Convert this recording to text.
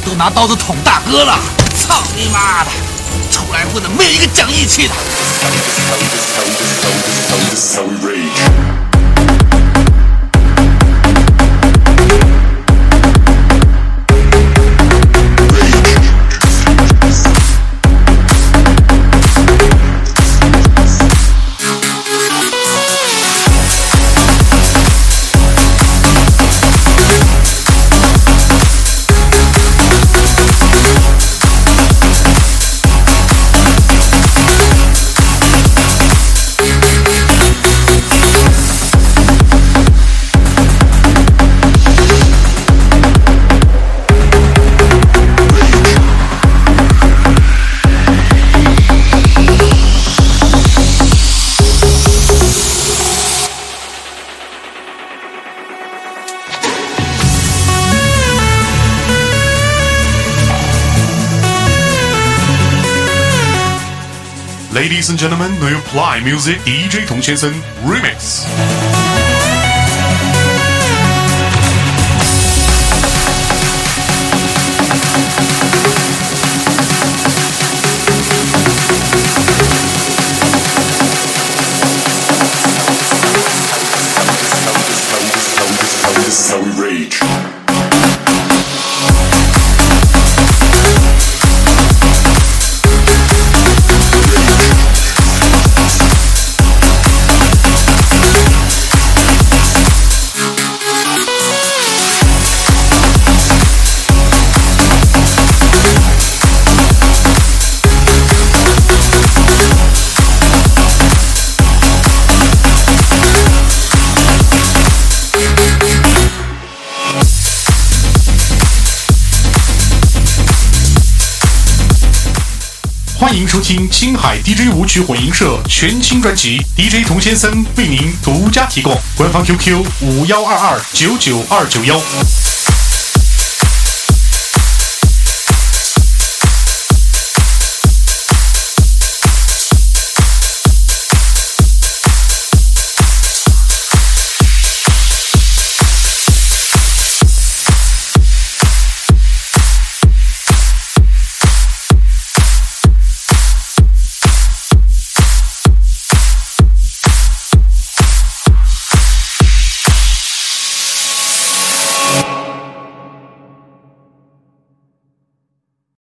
都拿刀子捅大哥了，操你妈的！出来混的没有一个讲义气的。 Ladies and gentlemen, New Apply Music DJ 童先生 Remix。欢迎收听青海 DJ 舞曲混音社全新专辑 DJ 童先生为您独家提供，官方 QQ 5122999291。